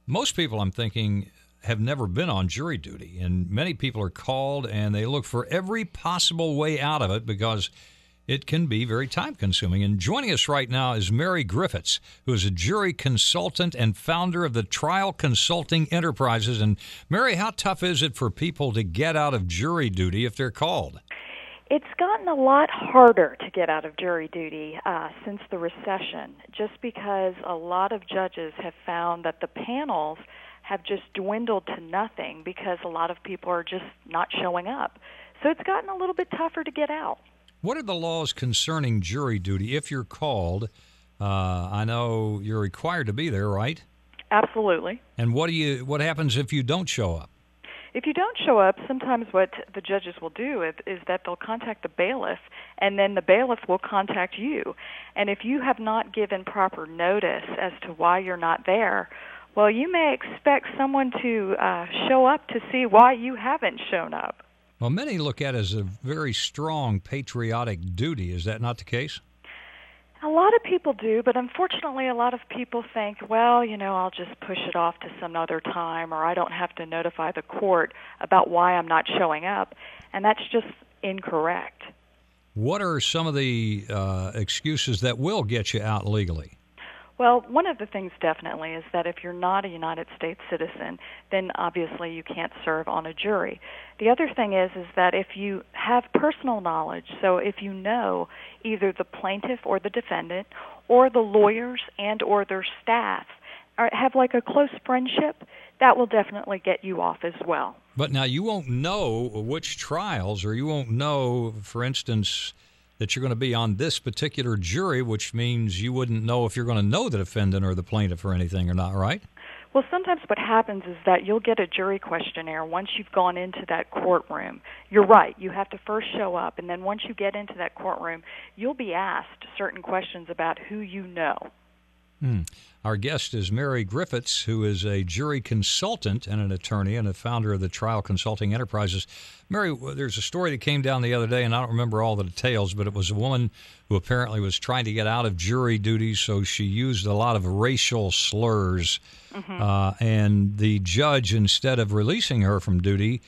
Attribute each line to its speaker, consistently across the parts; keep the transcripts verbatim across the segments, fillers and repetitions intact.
Speaker 1: Most people, I'm thinking, have never been on jury duty, and many people are called and they look for every possible way out of it because it can be very time-consuming. And joining us right now is Mary Griffiths, who is a jury consultant and founder of the Trial Consulting Enterprises. And Mary, how tough is it for people to get out of jury duty if they're called?
Speaker 2: It's gotten a lot harder to get out of jury duty uh, since the recession, just because a lot of judges have found that the panels have just dwindled to nothing because a lot of people are just not showing up. So it's gotten a little bit tougher to get out.
Speaker 1: What are the laws concerning jury duty if you're called? Uh, I know you're required to be there, right?
Speaker 2: Absolutely.
Speaker 1: And what do you? What happens if you don't show up?
Speaker 2: If you don't show up, sometimes what the judges will do is, is that they'll contact the bailiff, and then the bailiff will contact you. And if you have not given proper notice as to why you're not there, well, you may expect someone to uh, show up to see why you haven't shown up.
Speaker 1: Well, many look at it as a very strong patriotic duty. Is that not the case?
Speaker 2: A lot of people do, but unfortunately a lot of people think, well, you know, I'll just push it off to some other time, or I don't have to notify the court about why I'm not showing up, and that's just incorrect.
Speaker 1: What are some of the uh, excuses that will get you out legally?
Speaker 2: Well, one of the things definitely is that if you're not a United States citizen, then obviously you can't serve on a jury. The other thing is is that if you have personal knowledge, so if you know either the plaintiff or the defendant or the lawyers and or their staff are, have like a close friendship, that will definitely get you off as well.
Speaker 1: But now you won't know which trials, or you won't know, for instance, that you're going to be on this particular jury, which means you wouldn't know if you're going to know the defendant or the plaintiff or anything or not, right?
Speaker 2: Well, sometimes what happens is that you'll get a jury questionnaire once you've gone into that courtroom. You're right. You have to first show up, and then once you get into that courtroom, you'll be asked certain questions about who you know.
Speaker 1: Hmm. Our guest is Mary Griffiths, who is a jury consultant and an attorney and a founder of the Trial Consulting Enterprises. Mary, there's a story that came down the other day, and I don't remember all the details, but it was a woman who apparently was trying to get out of jury duty, so she used a lot of racial slurs. Mm-hmm. Uh, and the judge, instead of releasing her from duty,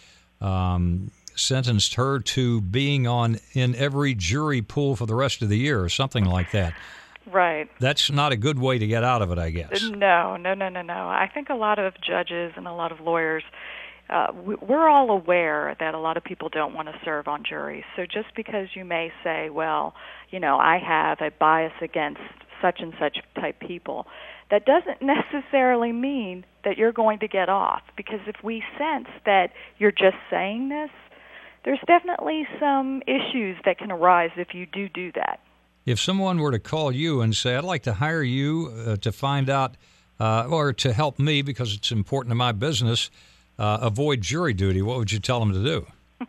Speaker 1: um, sentenced her to being on in every jury pool for the rest of the year or something like that.
Speaker 2: Right.
Speaker 1: That's not a good way to get out of it, I guess.
Speaker 2: No, no, no, no, no. I think a lot of judges and a lot of lawyers, uh, we're all aware that a lot of people don't want to serve on juries. So just because you may say, well, you know, I have a bias against such and such type people, that doesn't necessarily mean that you're going to get off. Because if we sense that you're just saying this, there's definitely some issues that can arise if you do do that.
Speaker 1: If someone were to call you and say, I'd like to hire you uh, to find out uh, or to help me because it's important to my business, uh, avoid jury duty, what would you tell them to do?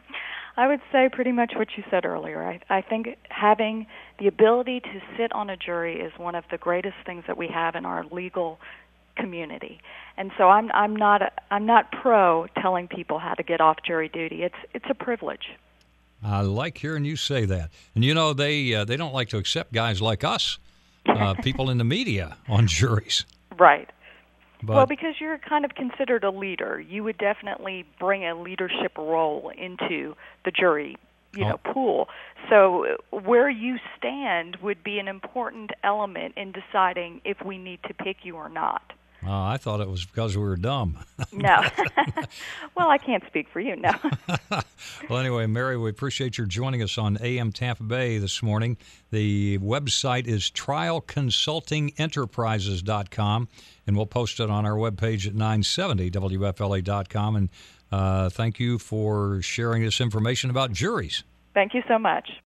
Speaker 2: I would say pretty much what you said earlier. I, I think having the ability to sit on a jury is one of the greatest things that we have in our legal community. And so I'm I'm not a, I'm not pro telling people how to get off jury duty. It's it's a privilege.
Speaker 1: I like hearing you say that. And, you know, they uh, they don't like to accept guys like us, uh, people in the media, on juries.
Speaker 2: Right.
Speaker 1: But,
Speaker 2: well, because you're kind of considered a leader. You would definitely bring a leadership role into the jury, you know,
Speaker 1: oh.
Speaker 2: pool. So where you stand would be an important element in deciding if we need to pick you or not.
Speaker 1: Oh, I thought it was because we were dumb.
Speaker 2: No. Well, I can't speak for you, no.
Speaker 1: Well, anyway, Mary, we appreciate your joining us on A M Tampa Bay this morning. The website is trial consulting enterprises dot com, and we'll post it on our webpage at nine seventy W F L A dot com. And uh, thank you for sharing this information about juries.
Speaker 2: Thank you so much.